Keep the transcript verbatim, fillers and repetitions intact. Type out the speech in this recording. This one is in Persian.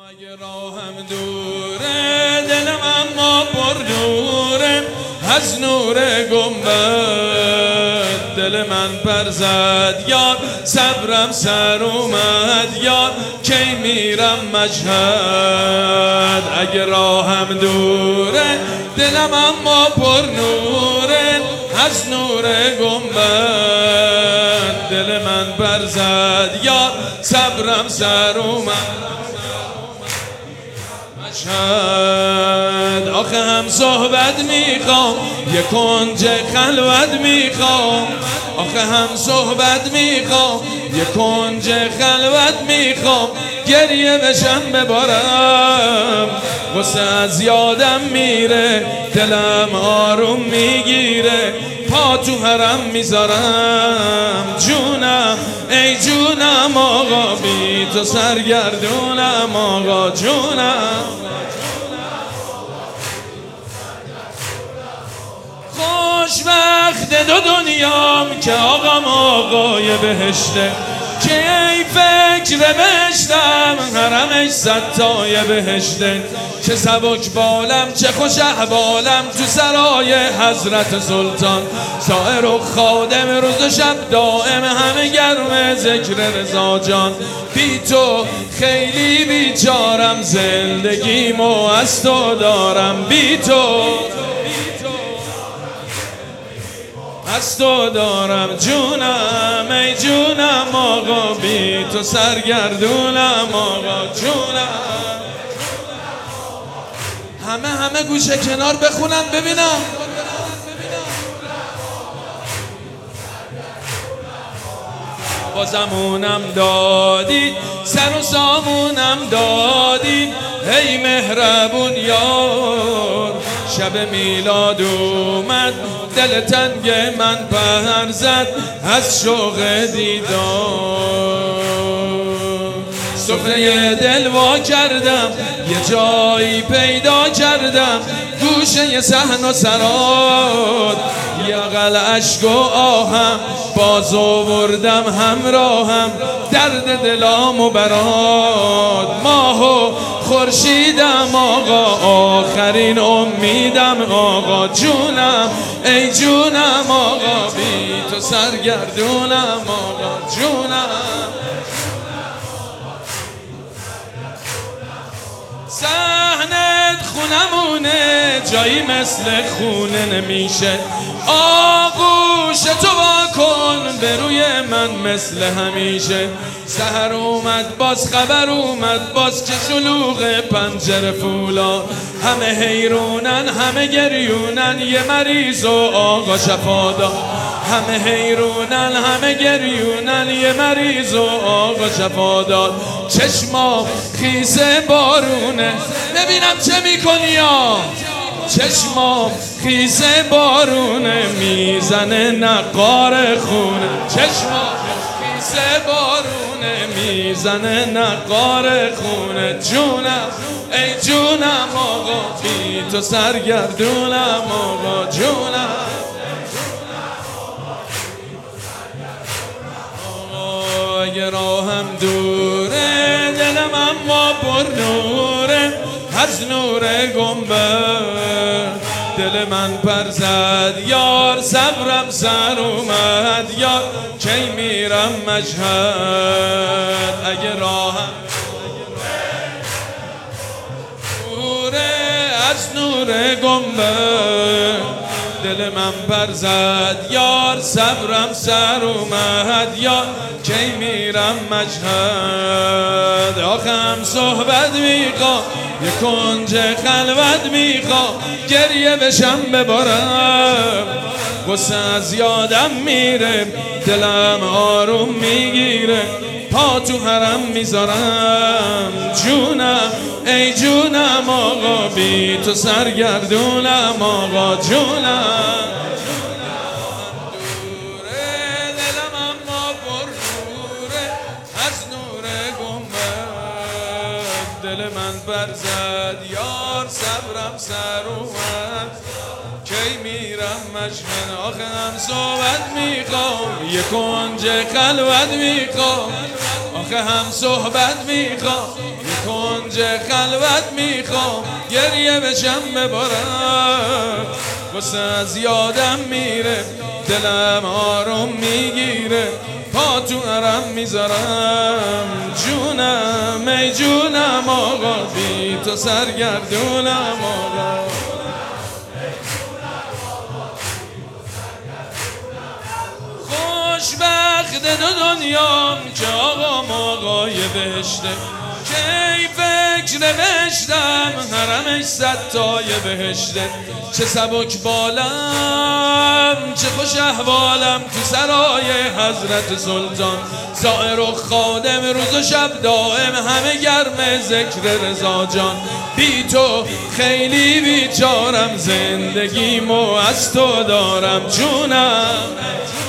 اگه راهم دوره دلم اما پر نوره از نور گنبد دل من پر زد یار صبرم سر اومد یار کی میرم مشهد اگه راهم دوره دلم اما پر نوره از نور گنبد دل من پر زد یار صبرم سر اومد مشهد آخه هم صحبت میخوام یه کنج خلوت میخوام آخه هم صحبت میخوام یه کنج خلوت میخوام گریه بشم ببارم واسه از یادم میره دلم آروم میگیره پا تو حرم میذارم جونم ای جونم آقا بی تو سرگردونم آقا جونم خوش وقت دو دنیام که آقام آقای بهشته که ای فکر بهشتم حرمش ستای بهشته چه سبک بالم چه خوش احوالم تو سرای حضرت سلطان سائر و خادم روز و شب دائم همه گرم ذکر رضا جان بی تو خیلی بیچارم زندگیمو از تو دارم بی تو از تو دارم جونم ای جونم آقا بی تو سرگردونم آقا جونم همه همه گوشه کنار بخونم ببینم بازمونم دادی سر و سامونم دادی ای مهربون یار شب میلاد اومد دل تنگ من پر زد از شوق دیدار سفره دل وا کردم یه جایی پیدا کردم گوشه صحن و سراد یه اقل اشک و آهم باز آوردم همراهم درد دلام و براد ماه و خورشیدم آقا آخرین امیدم آقا جونم ای جونم آقا بی تو سرگردونم آقا جونم صحنت خونمونه جایی مثل خونه نمیشه آغوش تو با کن به روی من مثل همیشه سحر اومد باز خبر اومد باز که شلوغ پنجره فولاد همه حیرونن همه گریونن یه مریض و آقا شفا داد همه حیرونن همه گریونن یه مریض و آقا شفا داد چشما خیسه بارونه ببینم چه میکنی یا چشما خیسه بارونه میزنه نقار خونه چشما خیسه بارونه میزنه نقار خونه جونم ای جونم آقا بی تو سرگردونم آقا جونم آقا اگه راهم دوره دلم اما پر نوره از نور گنبد دل من پر زد یار صبرم سر اومد یار کی میرم مشهد اگه راهم دوره از نور گنبد دل من پر زد یار صبرم سر اومد یار کی میرم مشهد آخه هم صحبت میخوام یه کنج خلوت میخوام گریه بشم ببارم غصه از یادم میره دلم آروم میگیره پا تو حرم میذارم جونم ای جونم آقا بی تو سرگردونم آقا جونم دوره دلم اما پر نوره از نور گنبد دل من پر زد یار صبرم سر اومد کی میرم مشهد آخه هم صحبت میخوام یه کنج خلوت میخوام آخه هم صحبت میخوام، یه کنج خلوت میخوام، گریه بشم ببارم، واسه از یادم میره، دلم آروم میگیره، پا تو عرم میذارم، جونم ای جونم آقا، بی تو سرگردونم آقا. خوشبخت دو دنیام که آقام آقای بهشته، کی فکر نوشتم حرمش صد تای بهشته، چه سبک بالم چه خوش احوالم تو سرای حضرت سلطان، زائر و خادم روز و شب دائم همه گرم ذکر رضا جان، بی تو خیلی بیچارم، زندگیمو از تو دارم، جونم